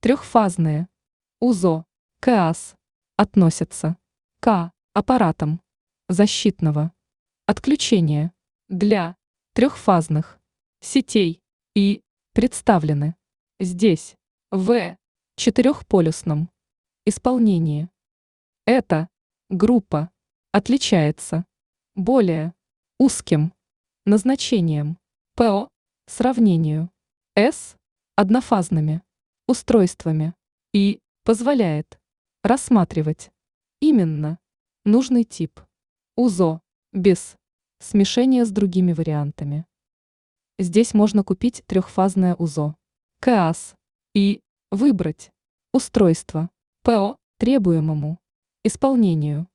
Трехфазные УЗО КАС относятся к аппаратам защитного отключения для трехфазных сетей и представлены здесь в четырехполюсном исполнении. Эта группа отличается более узким назначением по сравнению с однофазными устройствами и позволяет рассматривать именно нужный тип УЗО без смешения с другими вариантами. Здесь можно купить трехфазное УЗО КАС и выбрать устройство по требуемому исполнению.